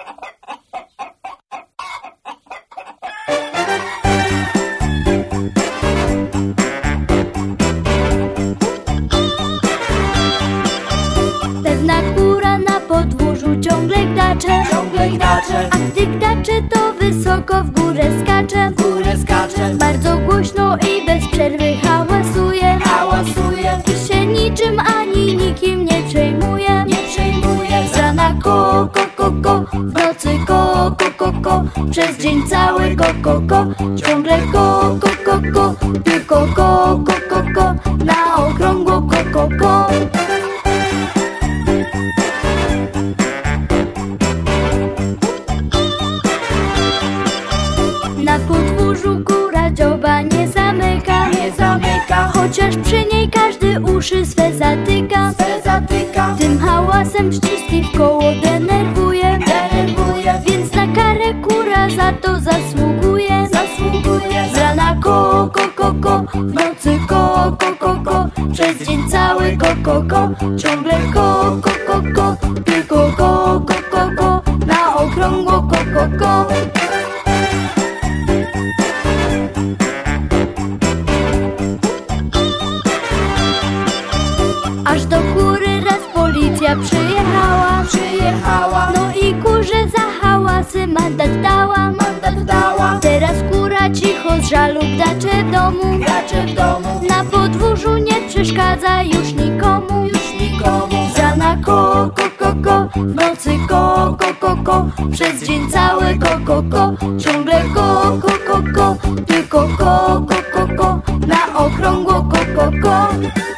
Pewna kura na podwórzu ciągle gdacze, a gdy gdacze to wysoko w górę skacze, bardzo głośno i bez przerwy hałasuje, i się niczym ani nikim nie przejmuje. Z rana ko, w nocy ko, przez dzień cały ko, ciągle ko, tylko ko, na okrągło ko. Na podwórzu kura dzioba nie zamyka, chociaż przy niej każdy uszy swe zatyka. Tym hałasem ścisty w koło denerwuje, więc na karę kura za to zasługuje. Z rana ko, w nocy ko, przez dzień cały ko, ciągle ko, tylko ko, na okrągło ko. Aż do kury raz policja przyjechała, no i kurze za hałasy mandat dała. Teraz kura cicho z żalu gdacze w domu, na podwórzu nie przeszkadza już nikomu. Z rana ko, w nocy ko, przez dzień cały ko, ciągle ko, tylko ko, na okrągło ko.